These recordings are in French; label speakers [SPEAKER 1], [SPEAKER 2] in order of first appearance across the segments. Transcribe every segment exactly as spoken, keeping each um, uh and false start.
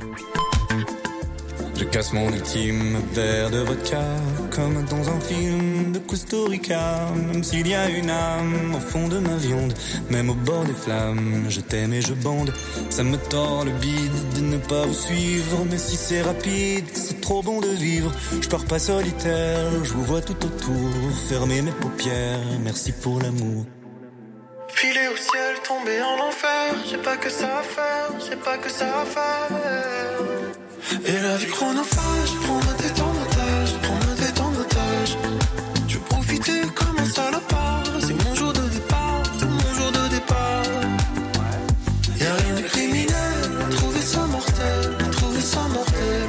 [SPEAKER 1] Je casse mon ultime verre de vodka, comme dans un film de Costa Rica. Même s'il y a une âme au fond de ma viande, même au bord des flammes, je t'aime et je bande. Ça me tord le bide de ne pas vous suivre, mais si c'est rapide, c'est trop bon de vivre. Je pars pas solitaire, je vous vois tout autour, fermez mes paupières, merci pour l'amour.
[SPEAKER 2] Filer au ciel, tomber en enfer, j'ai pas que ça à faire, j'ai pas que ça à faire. Et la vie chronophage, prends-moi tes temps d'otage, prends-moi tes temps d'otage. Je veux profiter comme un salopard, c'est mon jour de départ, c'est mon jour de départ. Y'a rien de criminel, trouver ça mortel, trouver ça mortel.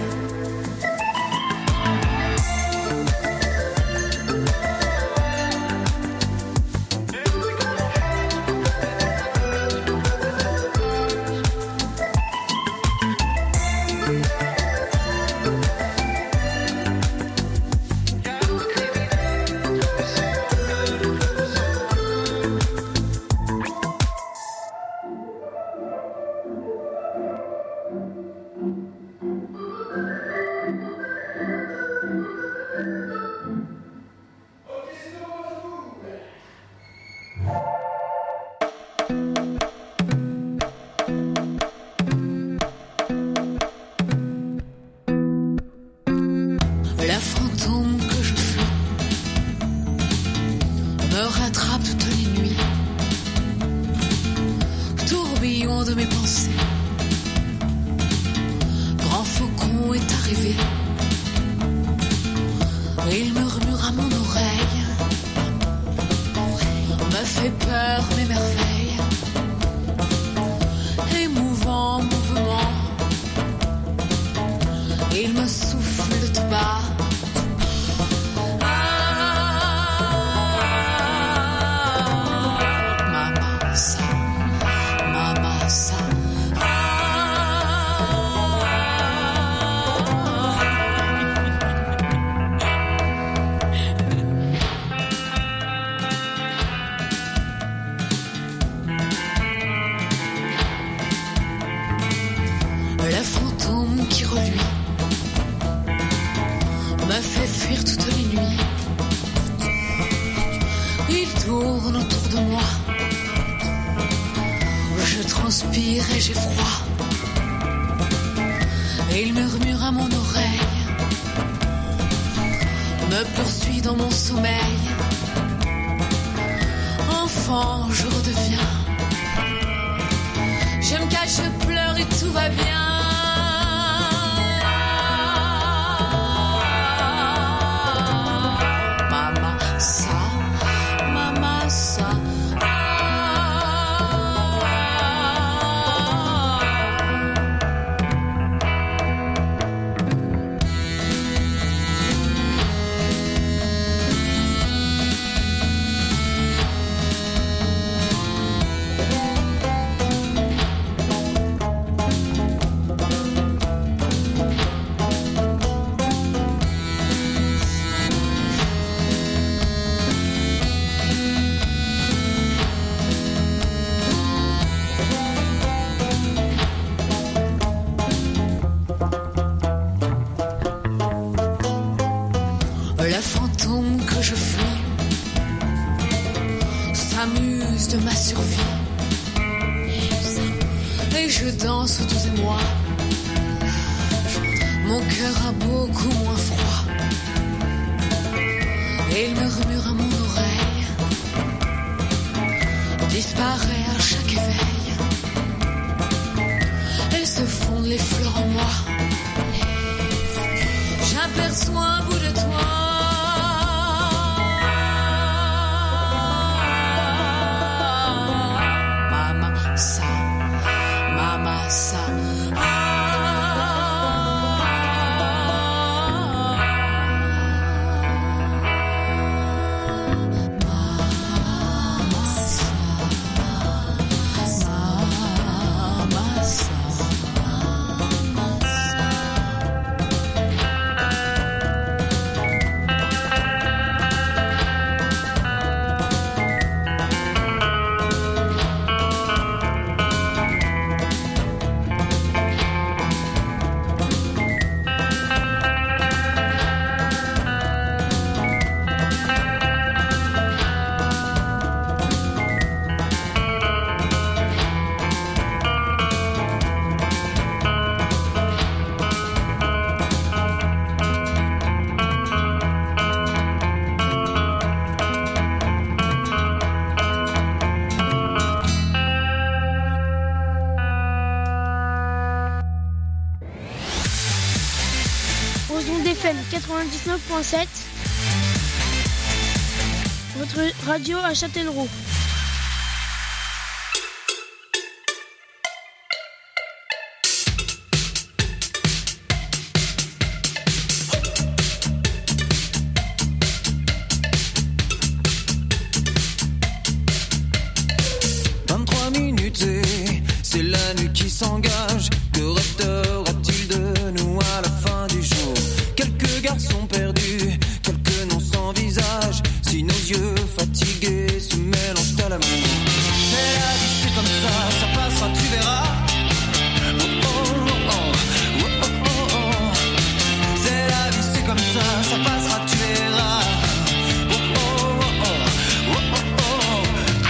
[SPEAKER 3] aux ondes F M quatre-vingt-dix-neuf virgule sept. Votre radio à Châtellerault.
[SPEAKER 1] vingt-trois minutes et c'est la nuit qui s'engage. Que restera-t-il de nous à la fin du jour? Quelques garçons perdus, quelques noms sans visage. Si nos yeux fatigués se mélangent à l'amour. C'est la vie, c'est comme ça, ça passera, tu verras. Oh oh oh, oh oh oh oh. C'est la vie, c'est comme ça, ça passera, tu verras. Oh oh oh, oh oh oh.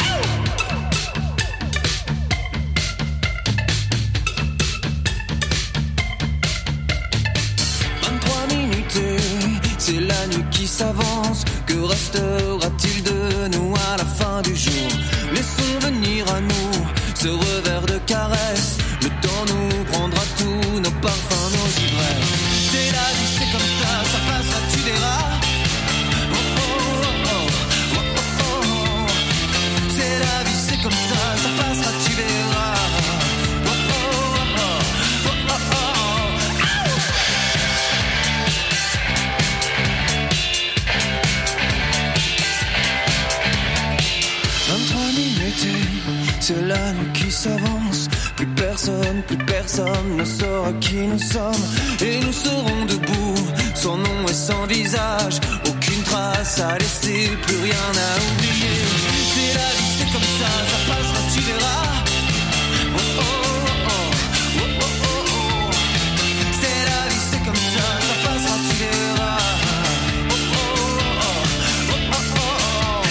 [SPEAKER 1] vingt-trois minutes et c'est la nuit qui s'avance. Que restera-t-il de nous à la fin du jour? Laissons venir à nous ce revers de caresse. Le temps nous prendra tous nos parfums, nos ivresses. C'est la vie, c'est comme ça, ça passera, tu verras. Oh oh oh, oh oh oh. C'est la vie, c'est comme ça, ça passera, tu verras. Oh oh oh, oh oh oh. vingt-trois minutes et c'est la nuit qui s'avance. Plus personne, plus personne ne saura qui nous sommes. Et nous serons debout, sans nom et sans visage. Aucune trace à laisser, plus rien à oublier. C'est la vie, c'est comme ça, ça passera, tu verras. Oh oh oh, oh oh oh oh. C'est la vie, c'est comme ça, ça passera, tu verras. Oh oh oh, oh oh oh.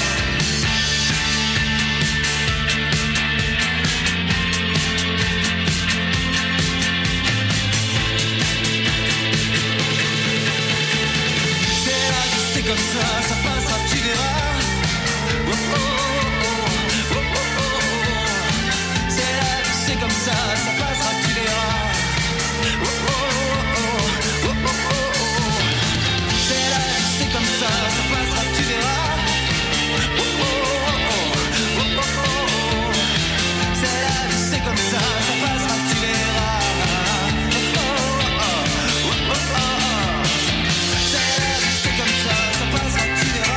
[SPEAKER 1] C'est comme ça, ça passera, tu verras. Oh oh oh, oh oh oh. C'est la vie, c'est comme ça, ça passera, tu verras. Oh oh oh, oh oh oh. C'est la vie, c'est comme ça, ça passera, tu verras. Oh oh oh, oh oh oh. C'est la vie, c'est comme ça, ça passera, tu verras. Oh oh oh, oh oh oh. C'est la vie, c'est comme ça, ça passera, tu verras.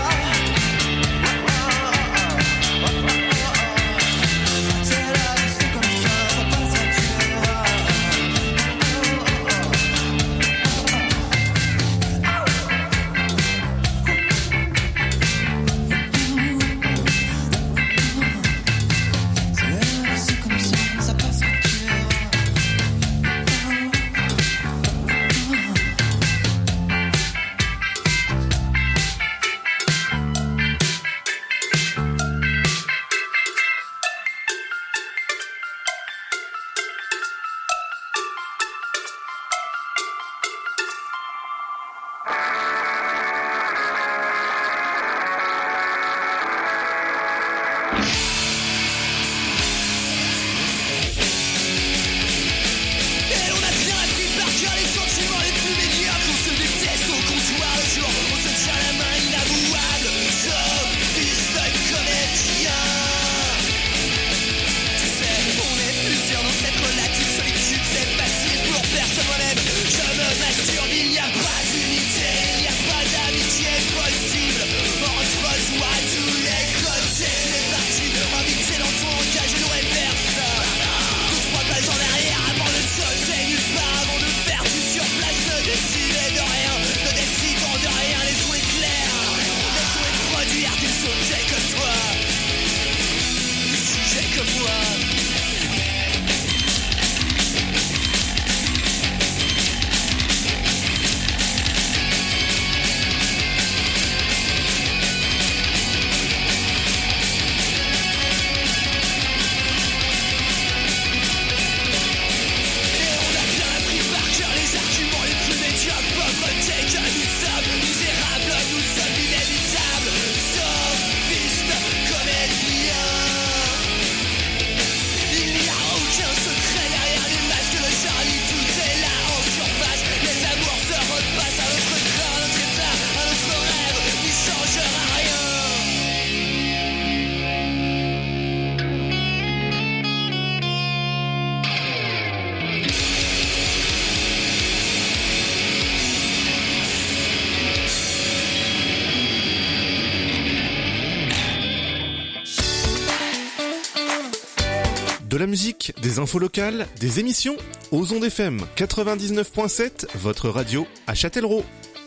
[SPEAKER 4] De la musique, des infos locales, des émissions. Aux ondes F M quatre-vingt-dix-neuf virgule sept, votre radio à Châtellerault.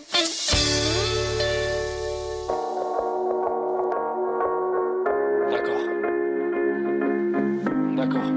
[SPEAKER 5] D'accord. D'accord.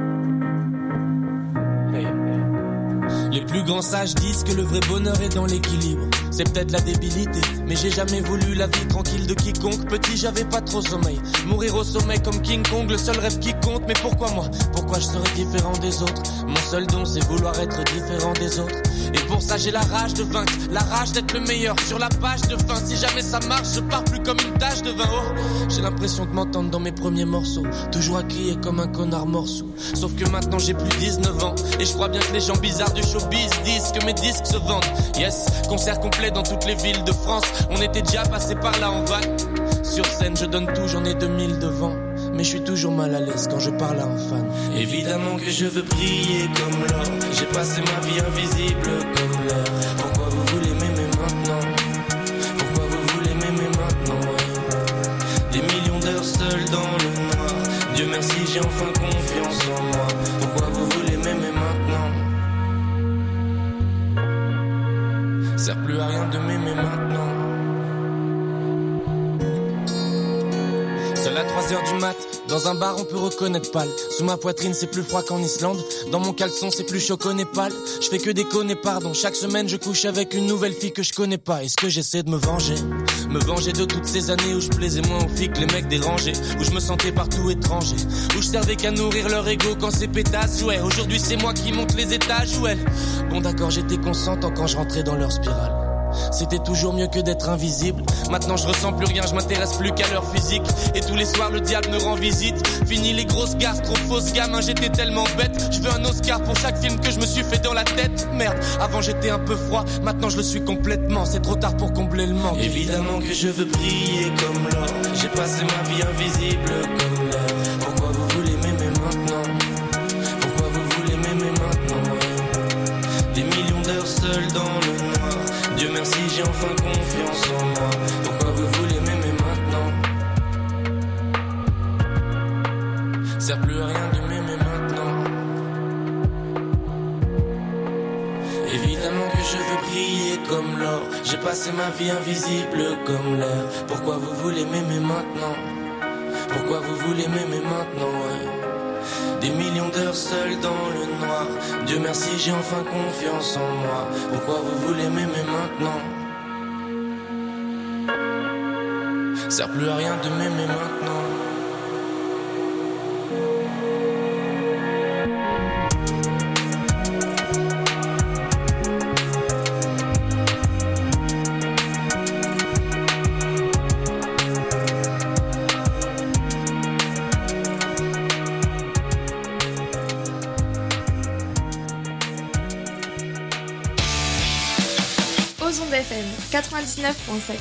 [SPEAKER 5] Hey. Les plus grands sages disent que le vrai bonheur est dans l'équilibre. C'est peut-être la débilité, mais j'ai jamais voulu la vie tranquille de quiconque. Petit, j'avais pas trop sommeil. Mourir au sommet comme King Kong, le seul rêve qui compte. Mais pourquoi moi? Pourquoi je serais différent des autres? Mon seul don, c'est vouloir être différent des autres. Et pour ça, j'ai la rage de vaincre, la rage d'être le meilleur. Sur la page de fin, si jamais ça marche, je pars plus comme une tache de vin. Oh, j'ai l'impression de m'entendre dans mes premiers morceaux, toujours à crier comme un connard morceau. Sauf que maintenant, j'ai plus dix-neuf ans, et je crois bien que les gens bizarres du showbiz disent que mes disques se vendent. Yes, concert complet dans toutes les villes de France. On était déjà passé par là en van. Sur scène, je donne tout, j'en ai deux mille devant. Mais je suis toujours mal à l'aise quand je parle à un fan. Évidemment que je veux briller comme l'or. J'ai passé ma vie invisible comme l'air. Pourquoi vous voulez m'aimer maintenant? Pourquoi vous voulez m'aimer maintenant? Ouais. Des millions d'heures seul dans le noir. Dieu merci, j'ai enfin confiance en moi. Pourquoi vous voulez m'aimer maintenant? Sert plus à rien de m'aimer maintenant. Seul à trois heures du mat, dans un bar on peut reconnaître pâle. Sous ma poitrine c'est plus froid qu'en Islande. Dans mon caleçon c'est plus chaud qu'au Népal. Je fais que déconner pardon. Chaque semaine je couche avec une nouvelle fille que je connais pas. Est-ce que j'essaie de me venger? Me venger de toutes ces années où je plaisais moins aux filles que les mecs dérangés. Où je me sentais partout étranger. Où je servais qu'à nourrir leur ego quand ces pétasses jouaient. Aujourd'hui c'est moi qui monte les étages où elles. Bon d'accord j'étais consentant quand je rentrais dans leur spirale. C'était toujours mieux que d'être invisible. Maintenant je ressens plus rien, je m'intéresse plus qu'à leur physique. Et tous les soirs le diable me rend visite. Fini les grosses gares, trop fausses gamin, j'étais tellement bête. Je veux un Oscar pour chaque film que je me suis fait dans la tête. Merde, avant j'étais un peu froid, maintenant je le suis complètement. C'est trop tard pour combler le manque. Évidemment que je veux briller comme l'or. J'ai passé ma vie invisible comme l'air. Pourquoi vous voulez m'aimer maintenant? Pourquoi vous voulez m'aimer maintenant? Ouais. Des millions d'heures seules dans le noir. Dieu merci, j'ai enfin confiance en moi. Pourquoi vous voulez m'aimer maintenant? Sert plus à rien de m'aimer maintenant. Évidemment que je veux briller comme l'or. J'ai passé ma vie invisible comme l'air. Pourquoi vous voulez m'aimer maintenant? Pourquoi vous voulez m'aimer maintenant? Ouais. Des millions d'heures seules dans le noir. Dieu merci, j'ai enfin confiance en moi. Pourquoi vous voulez m'aimer maintenant? Sert plus à rien de m'aimer maintenant.
[SPEAKER 6] F M quatre-vingt-dix-neuf virgule sept.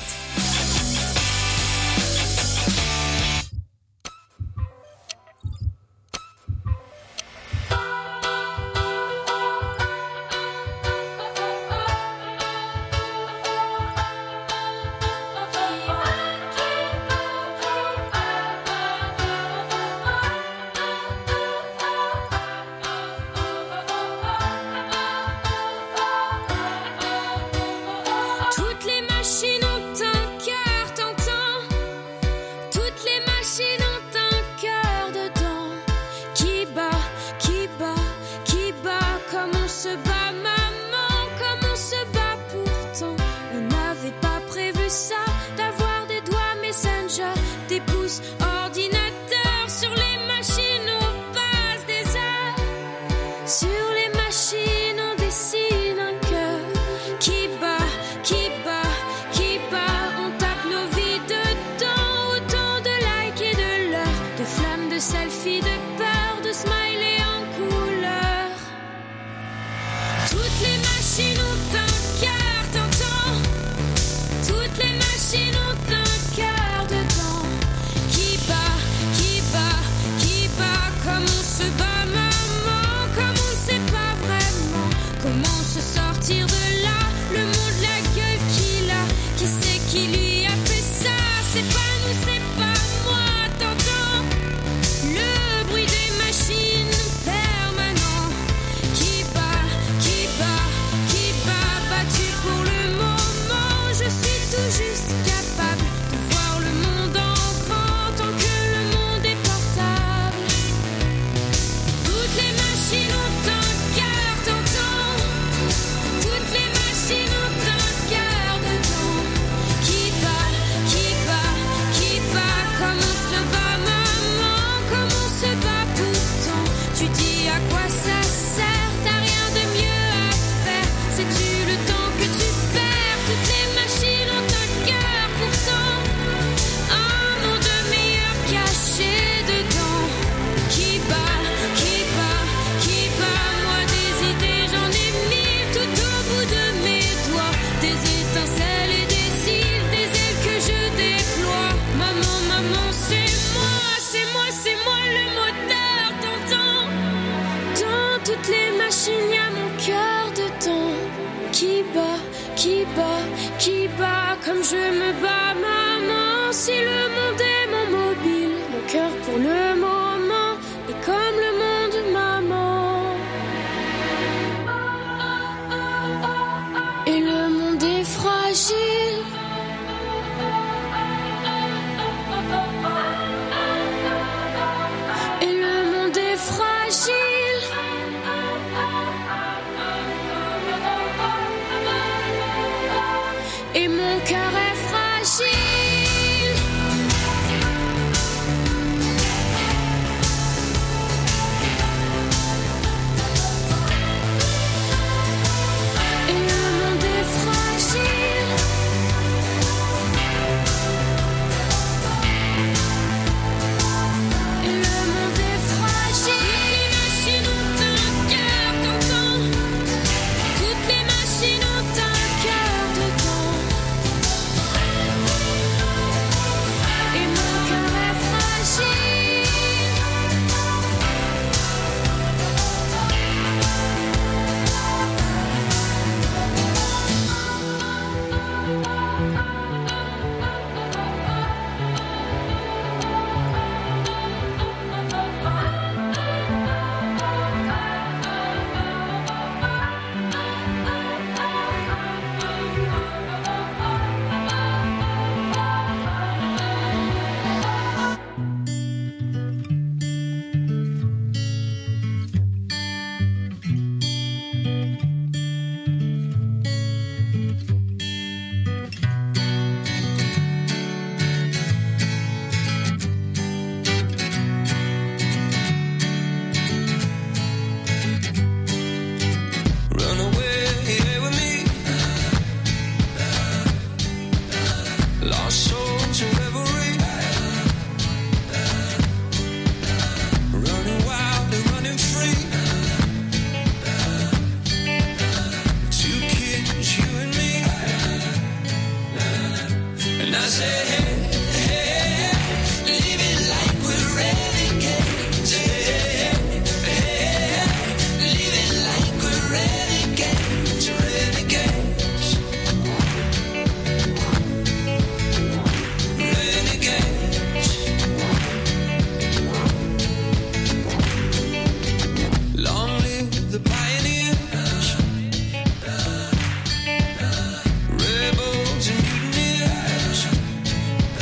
[SPEAKER 7] C'est pas nous, c'est pas moi, t'entends le bruit des machines. qui bat, qui bat comme je me bats, maman. Si le monde est mon mobile, mon cœur pour le moment est comme le monde, maman. Et le monde est fragile. Et le monde est fragile. Et mon cœur est fragile. Et le monde est fragile. Et le monde est fragile. Toutes les machines ont un cœur comme temps. Toutes les machines ont un cœur dedans. Et mon cœur est fragile.
[SPEAKER 2] Run away with me. Lost soul to reverie. Running wild and running free. Two kids, you and me. And I say, hey, hey, hey, leave it like we're renegades. Hey, hey, hey, leave it like we're renegades, renegades, renegades. Long live the pioneers, rebels and mutineers.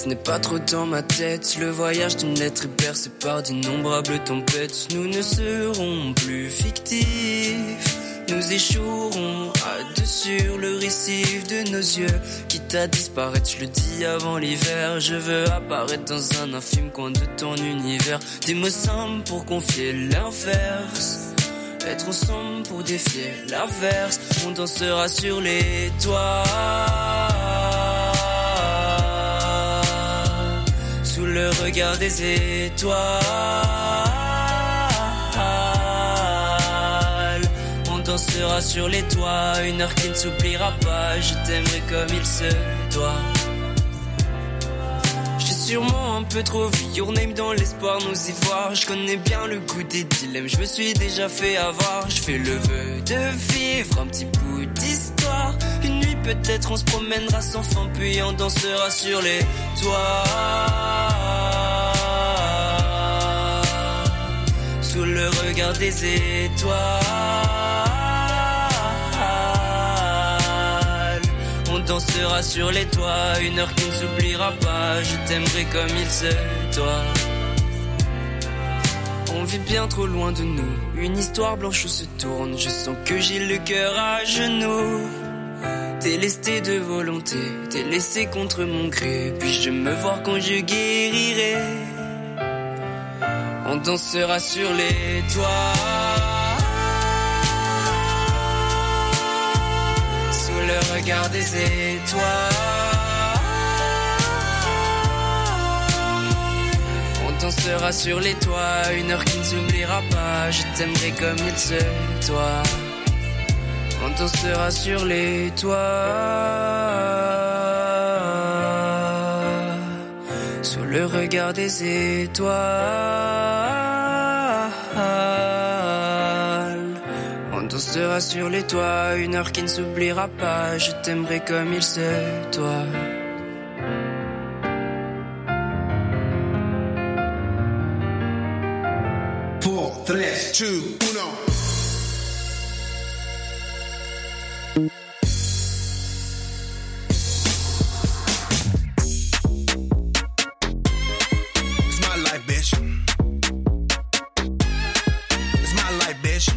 [SPEAKER 8] n'est pas trop dans ma tête. Le voyage d'une lettre est bercé par d'innombrables tempêtes. Nous ne serons plus fictifs, nous échouerons à deux sur le récif de nos yeux. Quitte à disparaître, je le dis avant l'hiver. Je veux apparaître dans un infime coin de ton univers. Des mots simples pour confier l'inverse, être ensemble pour défier l'averse. On dansera sur les toits, sous le regard des étoiles. On dansera sur les toits, une heure qui ne s'oubliera pas. Je t'aimerai comme il se doit. Sûrement un peu trop vu your name dans l'espoir nous y voir. Je connais bien le goût des dilemmes, je me suis déjà fait avoir. Je fais le vœu de vivre un petit bout d'histoire. Une nuit peut-être on se promènera sans fin, puis on dansera sur les toits, sous le regard des étoiles. On dansera sur les toits, une heure qui ne s'oubliera pas. Je t'aimerai comme il se doit. On vit bien trop loin de nous, une histoire blanche où se tourne. Je sens que j'ai le cœur à genoux. T'es lesté de volonté, t'es laissé contre mon gré. Puis-je me voir quand je guérirai? On dansera sur les toits, le regard des étoiles. On dansera sur les toits, une heure qui ne s'oubliera pas. Je t'aimerai comme il se doit. On dansera sur les toits, sous le regard des étoiles. On dansera sur les toits, une heure qui ne s'oubliera pas. Je t'aimerai comme il se doit.
[SPEAKER 9] Four, tres, two, uno. It's my life, bitch. It's my life, bitch.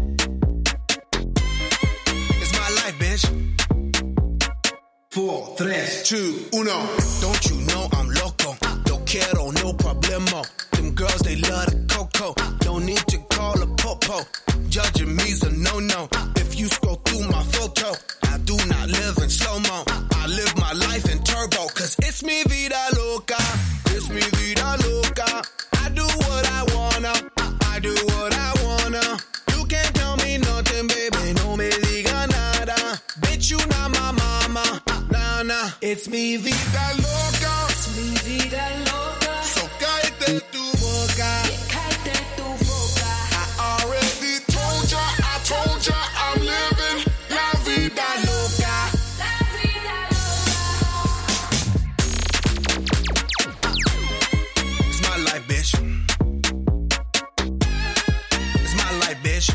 [SPEAKER 9] Four, tres, two, uno. Don't you know I'm loco? No quiero, no problemo. Them girls, they love the cocoa. No need to call a popo. Judging me's a no-no. If you scroll through my photo, I do not live in slow-mo. I live my life in turbo. Cause it's mi vida loca. It's mi vida loca. I do what I wanna. I do what I wanna. You can't tell me nothing, baby. No me diga nada. Bitch, you not my mama. It's mi vida loca.
[SPEAKER 10] It's mi vida loca.
[SPEAKER 9] So cállate tu boca.
[SPEAKER 10] Yeah, cállate tu boca.
[SPEAKER 9] I already told ya, I told ya, I'm living la vida loca.
[SPEAKER 10] La vida loca.
[SPEAKER 9] It's my life, bitch. It's my life, bitch.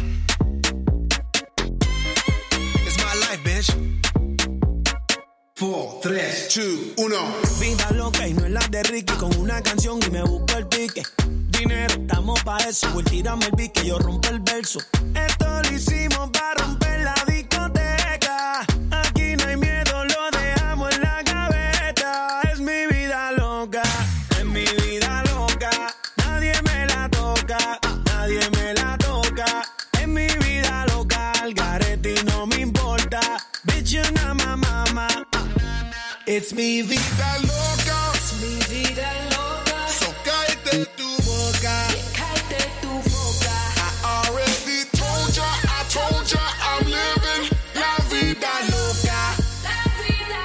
[SPEAKER 9] It's my life, bitch. Four, tres, two, uno.
[SPEAKER 11] Vida loca y no es la de Ricky. Con una canción y me busco el pique. Dinero, estamos pa' eso. Voy, tírame el pique, yo rompo el verso. Esto lo hicimos para romper la discoteca. Aquí no hay miedo, lo dejamos en la gaveta. Es mi vida loca, es mi vida loca. Nadie me la toca, nadie me la toca. Es mi vida loca, al garete y no me importa. Bitch, you're not my mama. It's mi vida loca.
[SPEAKER 10] It's mi vida loca.
[SPEAKER 9] So cállate tu boca.
[SPEAKER 10] Yeah, cállate tu boca.
[SPEAKER 9] I already told ya, I told ya, I'm living la vida loca.
[SPEAKER 10] La vida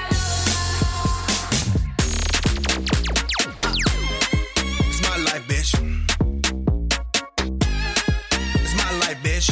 [SPEAKER 9] loca. It's my life, bitch. It's my life, bitch.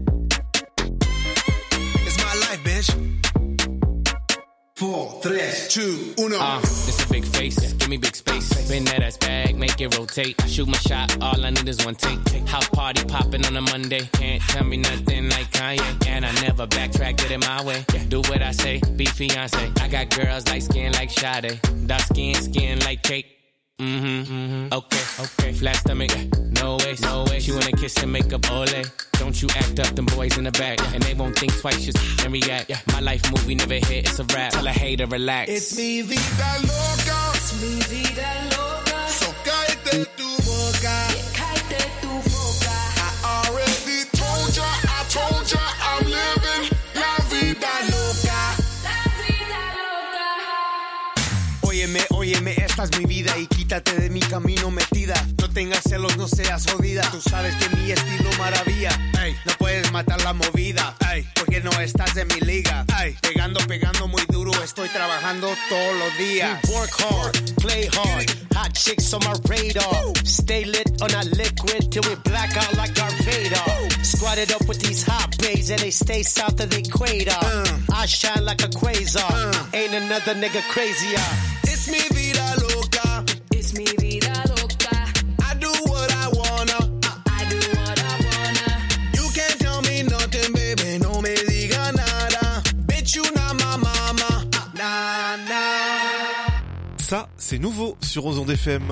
[SPEAKER 9] It's my life, bitch. Four, tres, two, uno.
[SPEAKER 5] Uh, this a big face, give me big space. Spin that ass bag, make it rotate. I shoot my shot, all I need is one take. House party popping on a Monday. Can't tell me nothing like Kanye. And I never backtrack, did it my way. Do what I say, be fiance. I got girls light skin like Sade. Dark skin, skin like cake. Mm-hmm, mm-hmm. Okay, okay. Flat stomach, no way, no way. She wanna kiss and make up, ole. Don't you act up, them boys in the back. And they won't think twice, just and react. My life movie never hit, it's a rap. Tell a hater, relax.
[SPEAKER 9] It's mi vida loca.
[SPEAKER 10] It's mi vida loca.
[SPEAKER 9] So cállate tu boca.
[SPEAKER 10] Yeah, cállate tu boca.
[SPEAKER 9] I already told ya, I told ya, I'm living la vida loca.
[SPEAKER 10] La vida loca.
[SPEAKER 11] Óyeme, óyeme, esta es mi vida y quítate de mi camino metida. No tengas celos, no seas jodida. Tú sabes que mi estilo maravilla. Ey, no puedes matar la movida. Ey, porque no estás en mi liga. Ey, pegando, pegando muy duro. Estoy trabajando todos los días.
[SPEAKER 12] We work hard, play hard. Hot chicks on my radar. Stay lit on a liquid till we black out like Darth Vader. Squatted up with these hot babes and they stay south of the equator. Uh, I shine like a quasar. Uh, Ain't another nigga crazier.
[SPEAKER 9] It's mi vida loca.
[SPEAKER 10] It's mi vida loca.
[SPEAKER 9] I do what I wanna.
[SPEAKER 10] I do what I wanna.
[SPEAKER 9] You can't tell me nothing, baby. No me diga nada. Bitch, you not my mama. Nah, nah.
[SPEAKER 4] Ça, c'est nouveau sur Ozon F M.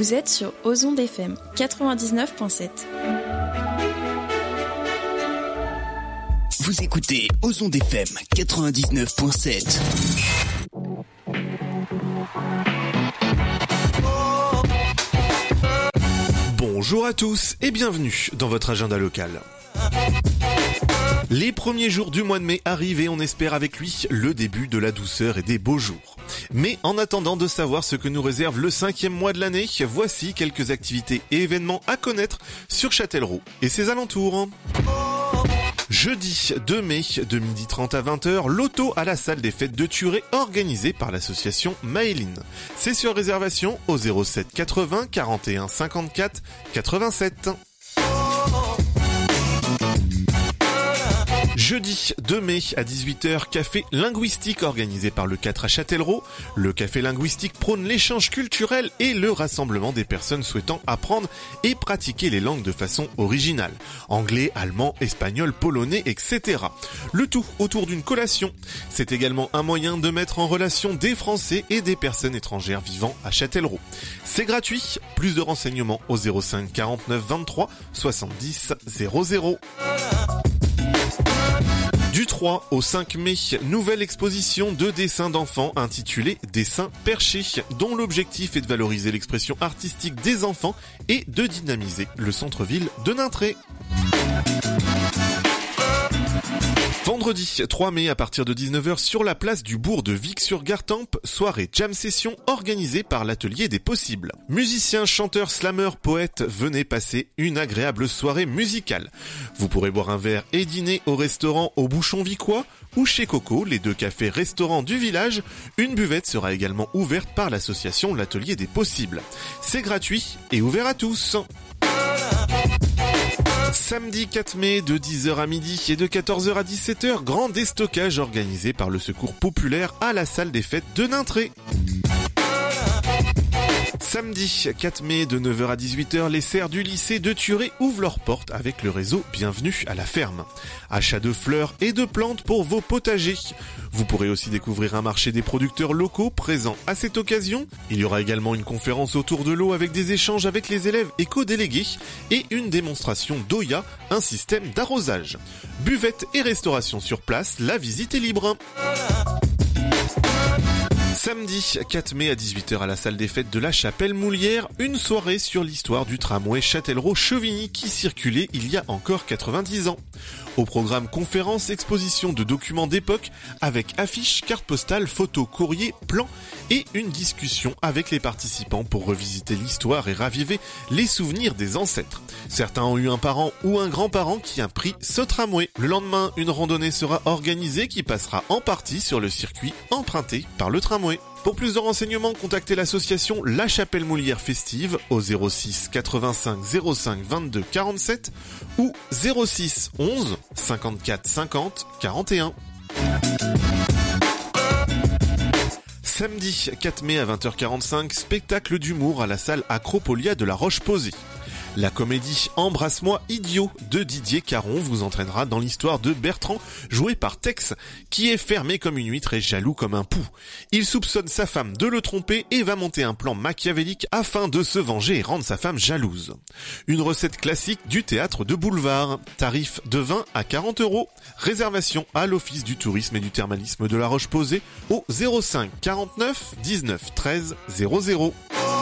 [SPEAKER 6] Vous êtes sur Ozon F M quatre-vingt-dix-neuf virgule sept.
[SPEAKER 13] Vous écoutez Ozon F M quatre-vingt-dix-neuf virgule sept.
[SPEAKER 4] Bonjour à tous et bienvenue dans votre agenda local. Les premiers jours du mois de mai arrivent et on espère avec lui le début de la douceur et des beaux jours. Mais en attendant de savoir ce que nous réserve le cinquième mois de l'année, voici quelques activités et événements à connaître sur Châtellerault et ses alentours. Jeudi deux mai, de midi trente à vingt heures, l'auto à la salle des fêtes de Thurey organisée par l'association Maëline. C'est sur réservation au zéro sept quatre-vingts quarante et un cinquante-quatre quatre-vingt-sept. Jeudi deux mai à dix-huit heures, café linguistique organisé par le quatre à Châtellerault. Le café linguistique prône l'échange culturel et le rassemblement des personnes souhaitant apprendre et pratiquer les langues de façon originale. Anglais, allemand, espagnol, polonais, et cetera. Le tout autour d'une collation. C'est également un moyen de mettre en relation des Français et des personnes étrangères vivant à Châtellerault. C'est gratuit. Plus de renseignements au zéro cinq quarante-neuf vingt-trois soixante-dix zéro zéro. Du trois au cinq mai, nouvelle exposition de dessins d'enfants intitulée Dessins perchés, dont l'objectif est de valoriser l'expression artistique des enfants et de dynamiser le centre-ville de Nintré. Vendredi trois mai à partir de dix-neuf heures sur la place du bourg de Vic-sur-Gartempe, soirée jam session organisée par l'Atelier des Possibles. Musiciens, chanteurs, slameurs, poètes, venez passer une agréable soirée musicale. Vous pourrez boire un verre et dîner au restaurant au Bouchon Vicois ou chez Coco, les deux cafés-restaurants du village. Une buvette sera également ouverte par l'association l'Atelier des Possibles. C'est gratuit et ouvert à tous. Samedi quatre mai, de dix heures à midi et de quatorze heures à dix-sept heures, grand déstockage organisé par le Secours Populaire à la salle des fêtes de Nintré. Samedi quatre mai, de neuf heures à dix-huit heures, les serres du lycée de Thurey ouvrent leurs portes avec le réseau Bienvenue à la ferme. Achat de fleurs et de plantes pour vos potagers. Vous pourrez aussi découvrir un marché des producteurs locaux présents à cette occasion. Il y aura également une conférence autour de l'eau avec des échanges avec les élèves éco-délégués et une démonstration d'Oya, un système d'arrosage. Buvette et restauration sur place, la visite est libre. Samedi quatre mai à dix-huit heures à la salle des fêtes de la Chapelle-Moulière, une soirée sur l'histoire du tramway Châtellerault-Chevigny qui circulait il y a encore quatre-vingt-dix ans. Au programme conférences, exposition de documents d'époque avec affiches, cartes postales, photos, courriers, plans et une discussion avec les participants pour revisiter l'histoire et raviver les souvenirs des ancêtres. Certains ont eu un parent ou un grand-parent qui a pris ce tramway. Le lendemain, une randonnée sera organisée qui passera en partie sur le circuit emprunté par le tramway. Pour plus de renseignements, contactez l'association La Chapelle-Moulière Festive au zéro six quatre-vingt-cinq zéro cinq vingt-deux quarante-sept ou zéro six onze cinquante-quatre cinquante quarante et un. Samedi quatre mai à vingt heures quarante-cinq, spectacle d'humour à la salle Acropolia de la Roche-Posay. La comédie Embrasse-moi idiot de Didier Caron vous entraînera dans l'histoire de Bertrand, joué par Tex, qui est fermé comme une huître et jaloux comme un pou. Il soupçonne sa femme de le tromper et va monter un plan machiavélique afin de se venger et rendre sa femme jalouse. Une recette classique du théâtre de boulevard. Tarif de vingt à quarante euros. Réservation à l'Office du tourisme et du thermalisme de la Roche-Posay au zéro cinq quarante-neuf dix-neuf treize zéro zéro.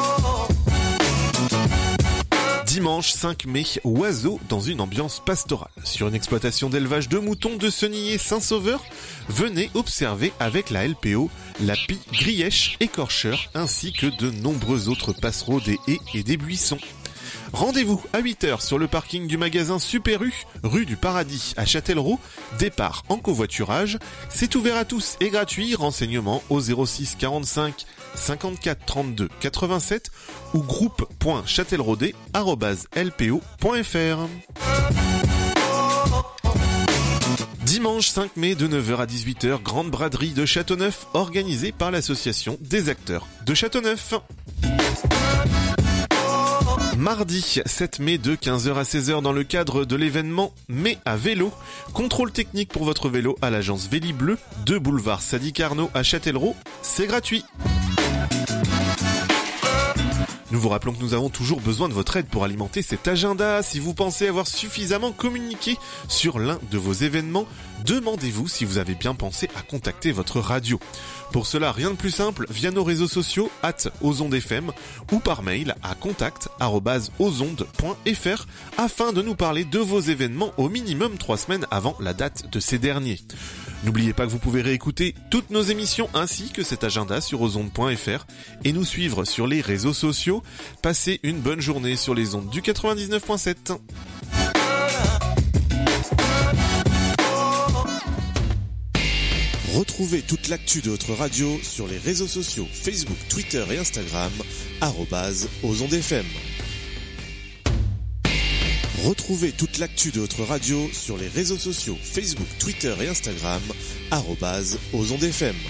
[SPEAKER 4] Dimanche cinq mai, oiseaux dans une ambiance pastorale. Sur une exploitation d'élevage de moutons de Senillé-Saint-Sauveur, venez observer avec la L P O la pie grièche écorcheur ainsi que de nombreux autres passereaux des haies et des buissons. Rendez-vous à huit heures sur le parking du magasin Super U, rue du Paradis à Châtellerault, départ en covoiturage. C'est ouvert à tous et gratuit, renseignements au zéro six quarante-cinq cinquante-quatre trente-deux quatre-vingt-sept ou groupe point châtelleraudais arobase l p o point f r. Dimanche cinq mai de neuf heures à dix-huit heures, grande braderie de Châteauneuf organisée par l'association des acteurs de Châteauneuf. Mardi sept mai de quinze heures à seize heures dans le cadre de l'événement Mai à vélo. Contrôle technique pour votre vélo à l'agence Vélibleu, deux boulevard Sadi Carnot à Châtellerault. C'est gratuit. Nous vous rappelons que nous avons toujours besoin de votre aide pour alimenter cet agenda. Si vous pensez avoir suffisamment communiqué sur l'un de vos événements, demandez-vous si vous avez bien pensé à contacter votre radio. Pour cela, rien de plus simple, via nos réseaux sociaux, arobase ozondes F M, ou par mail à contact arobase ozondes point F R, afin de nous parler de vos événements au minimum trois semaines avant la date de ces derniers. N'oubliez pas que vous pouvez réécouter toutes nos émissions ainsi que cet agenda sur ozondes point F R et nous suivre sur les réseaux sociaux. Passez une bonne journée sur les ondes du quatre-vingt-dix-neuf point sept.
[SPEAKER 14] Retrouvez toute l'actu de votre radio sur les réseaux sociaux Facebook, Twitter et Instagram, arobase ozondes F M. Retrouvez toute l'actu de votre radio sur les réseaux sociaux Facebook, Twitter et Instagram, arobase ozondes F M.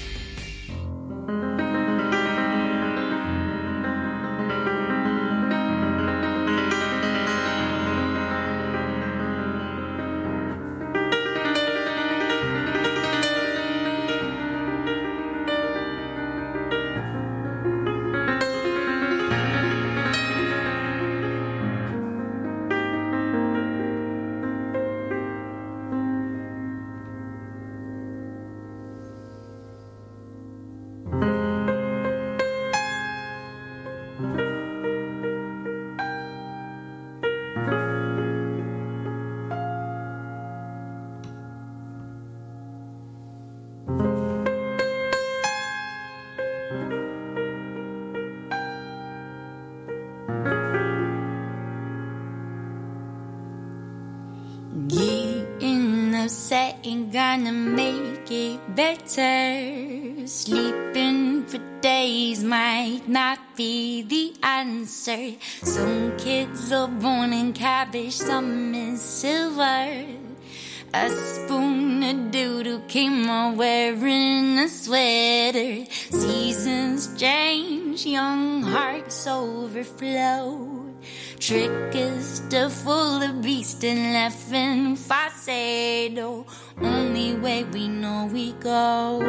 [SPEAKER 15] Ain't gonna make it better. Sleeping for days might not be the answer. Some kids are born in cabbage, some in silver. A spoon of doodle came on wearing a sweater. Seasons change, young hearts overflow. Trickers to full of beast and laughing falsetto. Only way we know we go.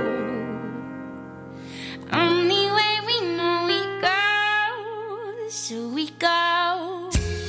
[SPEAKER 15] Only way we know we go. So we go.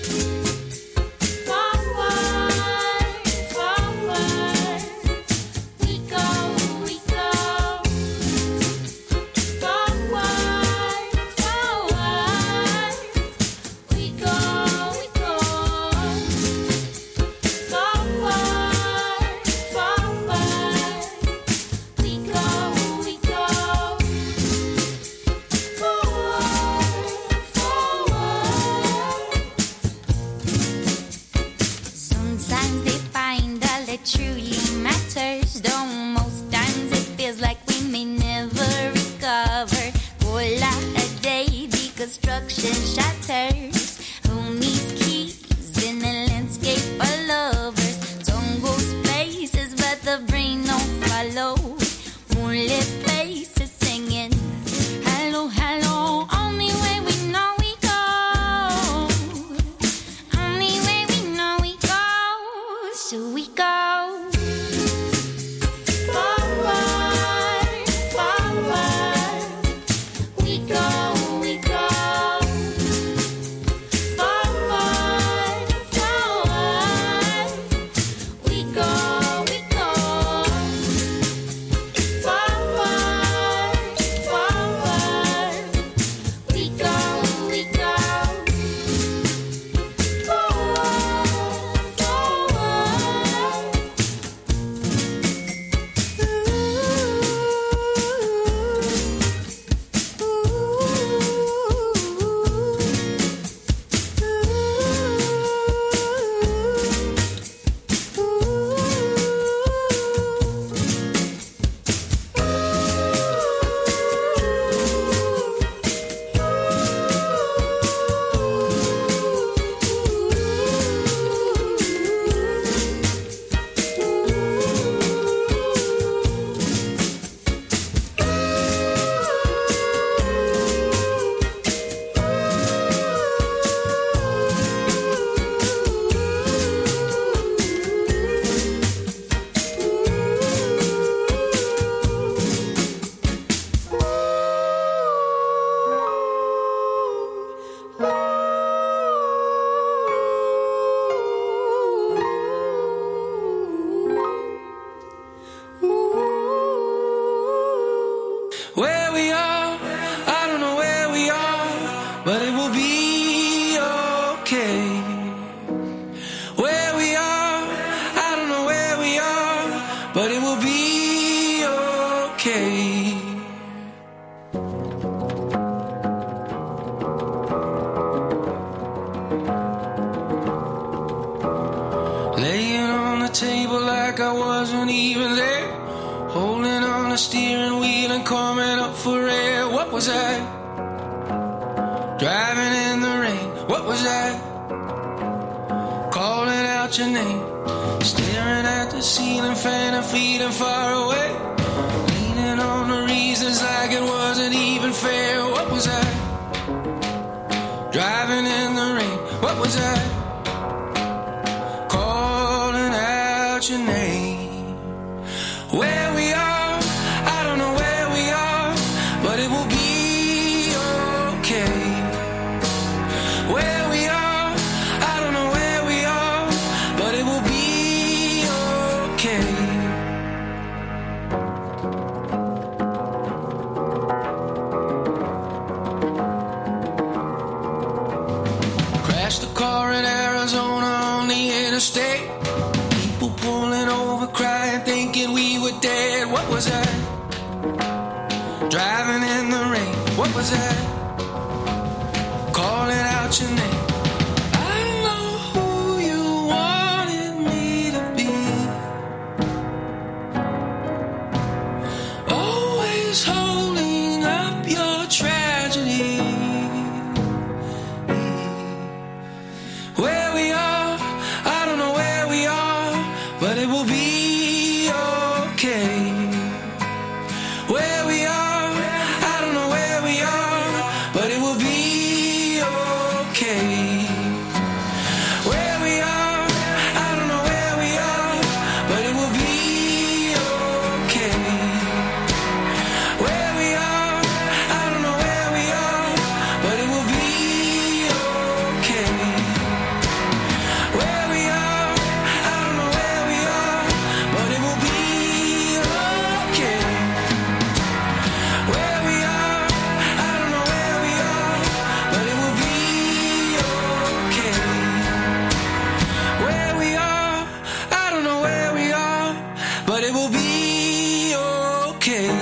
[SPEAKER 15] Construction shatters. Who needs keys in the landscape of lovers? Tongue goes places, but the brain don't follow. Moonlit faces singing, hello, hello. Only way we know we go. Only way we know we go. So we go. Forward, forward. We go, we go.
[SPEAKER 16] was that? Driving in the rain, what was that? Calling out your name, staring at the ceiling fan and feeling far away, leaning on the reasons like it wasn't even fair. What was that? Driving in the rain, what was that? Calling out your name. Where we are, I don't know where we are, but it will be okay. Where we are, I don't know where we are, but it will be okay. Crashed the car in Arizona on the interstate. People pulling over, crying, thinking we were dead. What was that? Driving in the rain. What was that? Calling out your name. I know who you wanted me to be. Always holding up your tragedy. Where we are, I don't know where we are, but it will be okay. Where we are, I don't know where we are, but it will be okay. Where we are, I don't know where we are, but it will be okay. Where we are, I don't know where we are, but it will be okay. Where we are, I don't know where we are, but it will be okay. Where we are, I don't know where we are, but it will be okay. Where we are, I don't know where we are, but it will be okay.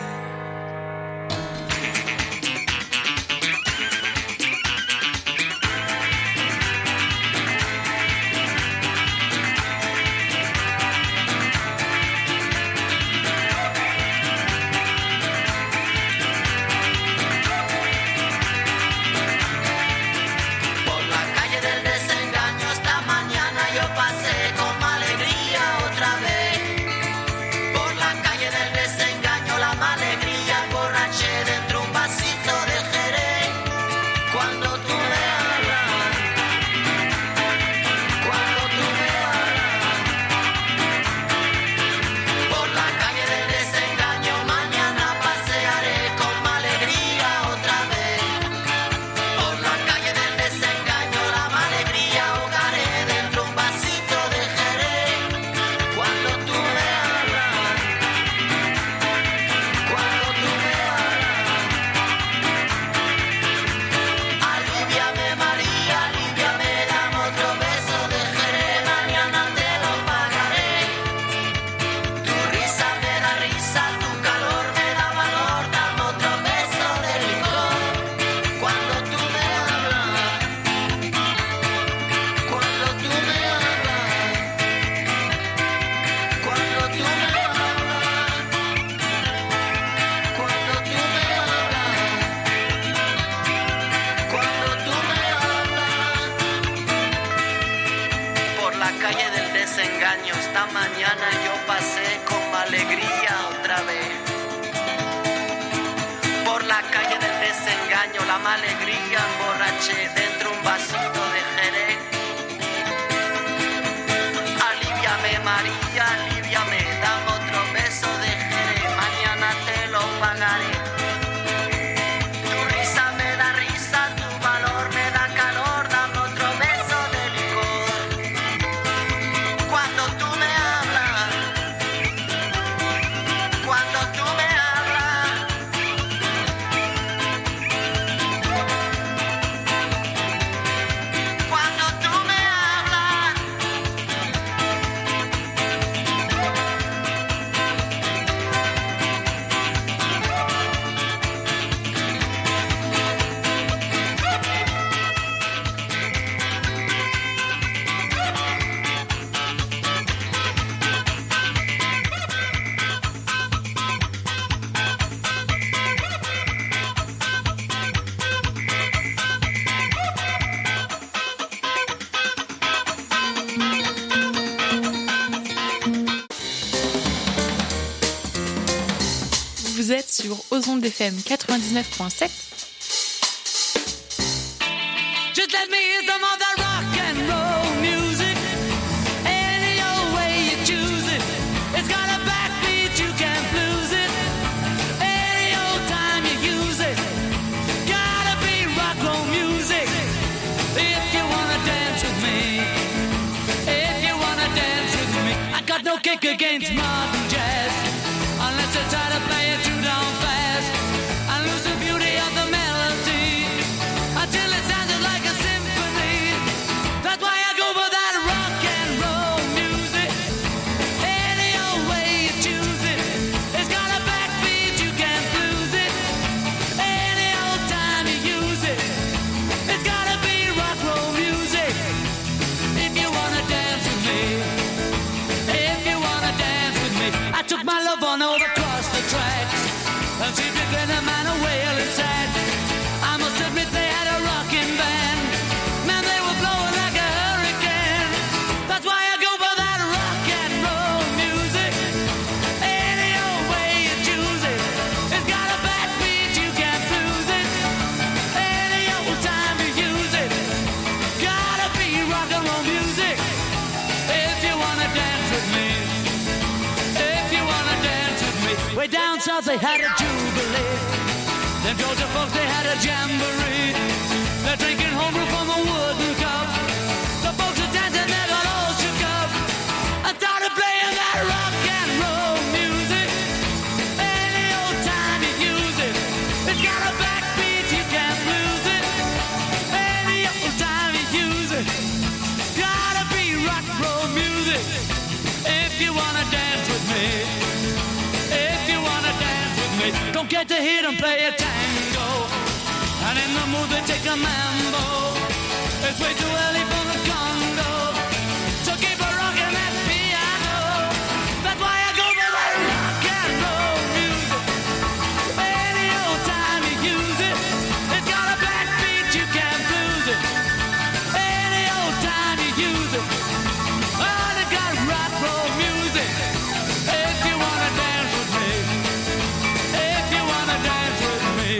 [SPEAKER 17] Por la calle del desengaño esta mañana yo pasé con alegría otra vez. Por la calle del desengaño la alegría borraché dentro un vasito de Jerez. Cuando tú me hablas, cuando tú me hablas. Por la calle del desengaño mañana pasearé con alegría otra vez. Por la calle del desengaño la alegría ahogaré dentro un vasito de Jerez. Cuando tú me hablas, cuando tú me hablas. Aliviame María, aliviame, dame otro beso de Jerez. Mañana te lo pagaré. Tu risa me da risa, tu calor me da valor. Dame otro beso de licor. Cuando tú me hablas, cuando tú me hablas, cuando tú me hablas, cuando tú me hablas, cuando tú me hablas. Por la calle del desengaño esta mañana yo pasé con alegría otra vez. Por la calle del desengaño la alegría emborraché dentro un vasito de Jerez. Aliviame María, aliviame, dame otro beso de Jerez. Mañana te lo pagaré. Tu risa me da risa, tu valor me da calor. Dame otro beso de licor. Cuando tú me hablas, cuando tú me hablas.
[SPEAKER 18] aux ondes F M quatre-vingt-dix-neuf point sept.
[SPEAKER 16] Just let me hear some of that rock and roll music. Any old way you choose it. It's got a backbeat, you can't lose it. Any old time you use it. Gotta be rock roll music. If you wanna dance with me. If you wanna dance with me. I got no kick against modern jazz. Unless you try to play it too down fast. I lose the beauty of the melody. Until it sounds like a symphony. That's why I go for that rock and roll music. Any old way you choose it. It's got a backbeat, you can't lose it. Any old time you use it. It's gotta be rock roll music. If you wanna dance with me. If you wanna dance with me. I took my love on over across the tracks. And she began a man a whale inside. I must admit they had a rockin' band. Man, they were blowing like a hurricane. That's why I go for that rock and roll music. Any old way you choose it. It's got a backbeat, you can't lose it. Any old time you use it. Gotta be rock and roll music. If you wanna dance with me. If you wanna dance with me. Way down south they had a jubilee. Them Georgia folks, they had a jamboree. They're drinking homebrew from a wooden cup. The folks are dancing, they got all shook up. I started playing that rock and roll music. Any old time you use it. It's got a backbeat, you can't lose it. Any old time you use it. Gotta be rock roll music. If you wanna dance with me. If you wanna dance with me. Don't get to hear them play a tango. And in the mood they take a mambo. It's way too early for the Congo. So keep a rockin' that piano. That's why I go for that rock and roll music. Any old time you use it. It's got a backbeat, you can't lose it. Any old time you use it. Oh, they got rock roll music. If you wanna dance with me. If you wanna dance with me.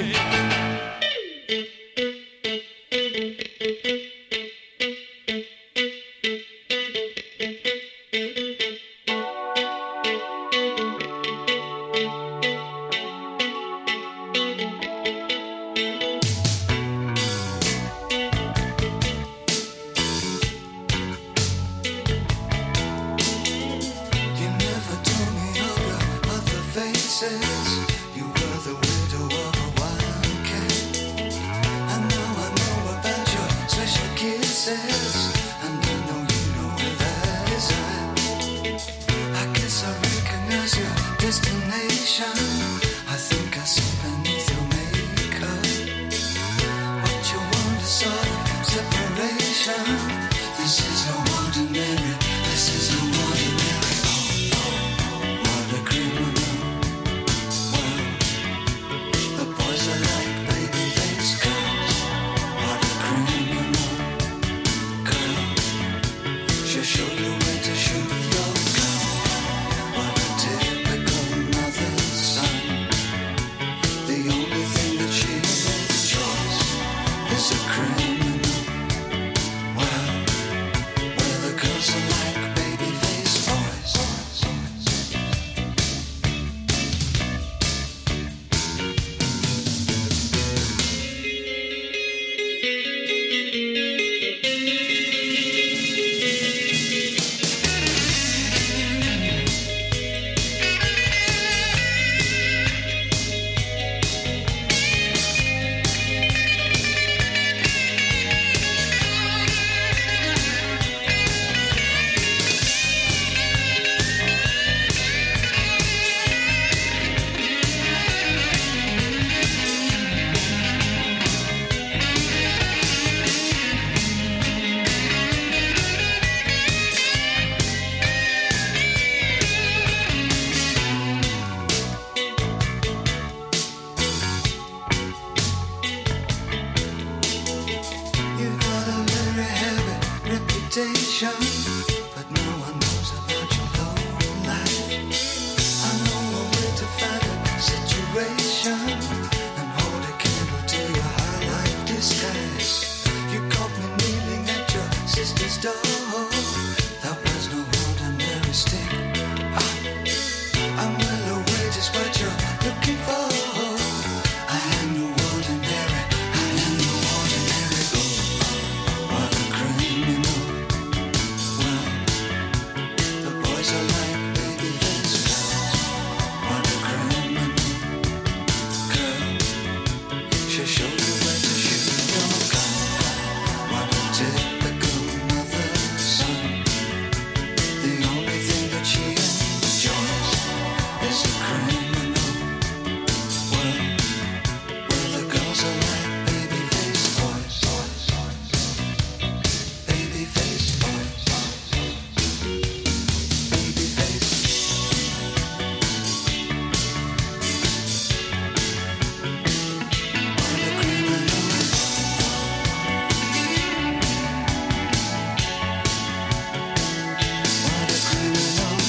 [SPEAKER 2] You never told me of your other faces. You were the widow of a wild cat. And now I know about your special kisses. And I know you know where that is at. I guess I recognize your destination. I think I see beneath your makeup. What you want is sort of separation. This is no ordinary. This is no ordinary. Oh, oh, what a criminal. Well, the boys are like baby-faced girls. What a criminal girl. She'll show you where to shoot your gun. What a typical mother's son. The only thing that she enjoys is a criminal. Well, where the girls are like baby-faced boys. You've got a very heavy reputation, but no one knows about your low life. I know a way to find a situation. door. That was no ordinary stick. I, I'm well aware just what you're looking for. I am no ordinary, I am no ordinary. Oh, what a criminal. Well, the boys are like baby face girls. What a criminal. Girl, she showed you where to shoot your gun. What a typical mother son. The only thing that she enjoys is a criminal world where the girls are like baby face boys. Baby face boys. Baby face. What a criminal. What a criminal.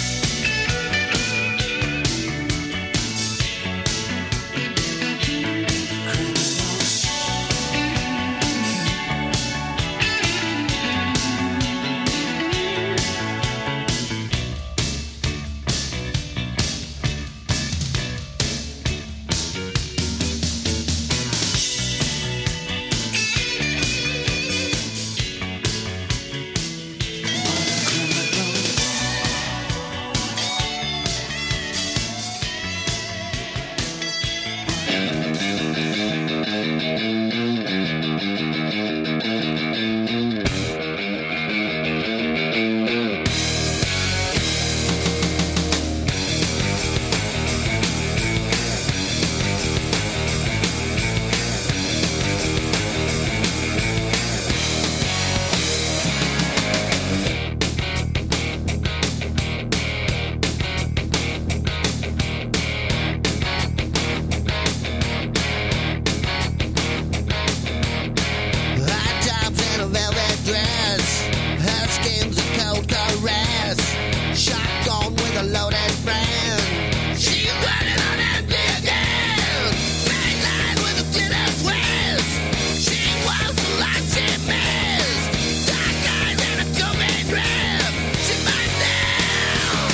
[SPEAKER 2] High tops and a velvet dress, her skin's a cold caress. Shotgun with a loaded friend. She's running on empty again. Big line with a glitter twist. She wants the light she missed. Dark eyes and a gummy drip. She finds down.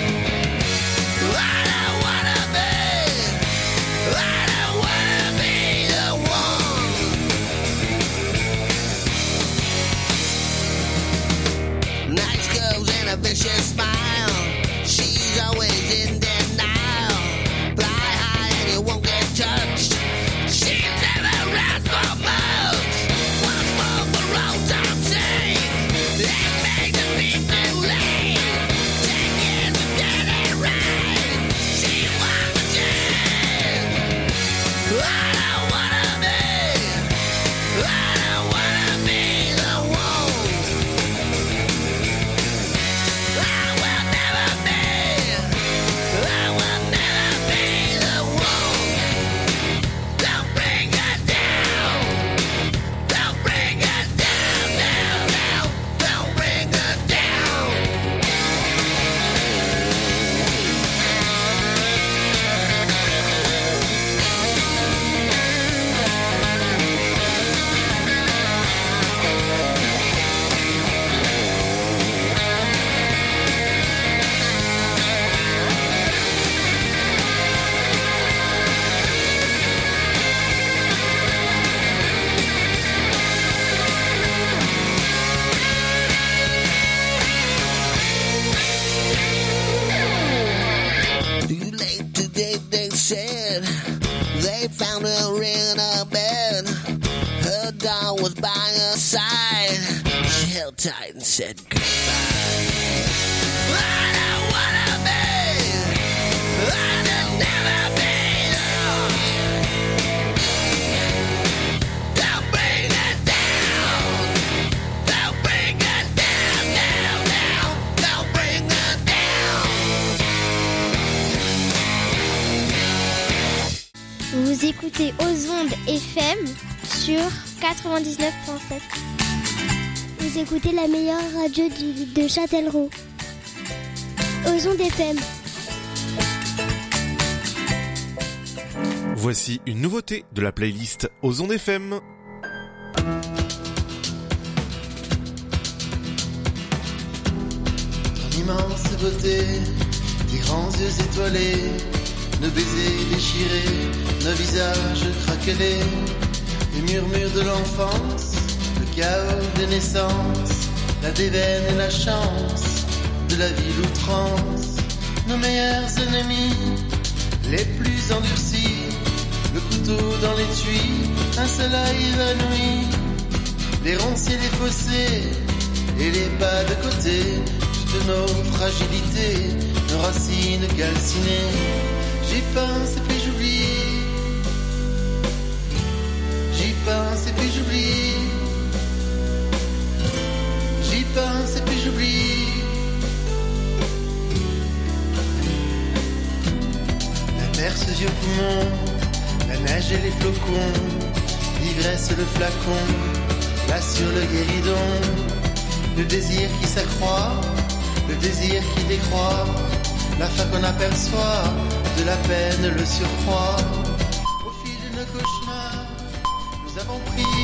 [SPEAKER 2] I don't wanna be. I don't wanna be the one. Nice curves and a vicious smile. She's always in denial. Fly high and you won't get touched. She's never asked for much. One more for old time's sake. It makes it seem too late. Ten years of dead and right. She wants the chance. I don't wanna be. I don't wanna be the one. I will never be. I will never be the one. Don't bring her down. Don't bring her down, down, down. Don't bring her down. Too late today, they said. They found her in a bed. Her doll was by her side. She held tight and said goodbye. I don't wanna be. I will never be the. Don't bring her down. Don't bring her down, down, down. Don't bring her down.
[SPEAKER 19] Vous écoutez aux ondes F M sur quatre-vingt-dix-neuf virgule sept. Vous écoutez la meilleure radio du- de Châtellerault. Aux ondes F M.
[SPEAKER 4] Voici une nouveauté de la playlist aux ondes F M.
[SPEAKER 2] immense beauté, tes grands yeux étoilés, nos baisers déchirés, nos visages craquelés, les murmures de l'enfance, le chaos des naissances, la déveine et la chance de la ville outrance, nos meilleurs ennemis, les plus endurcis, le couteau dans l'étui, un soleil évanoui, les ronces et les fossés, et les pas de côté, toutes nos fragilités, nos racines calcinées. J'y pense et puis j'oublie. J'y pense et puis j'oublie. J'y pense et puis j'oublie. La mer se yeux poumons, la neige et les flocons, l'ivresse le flacon, là sur le guéridon, le désir qui s'accroît, le désir qui décroît, la fin qu'on aperçoit, de la peine le surcroît. Au fil de nos cauchemars, nous avons pris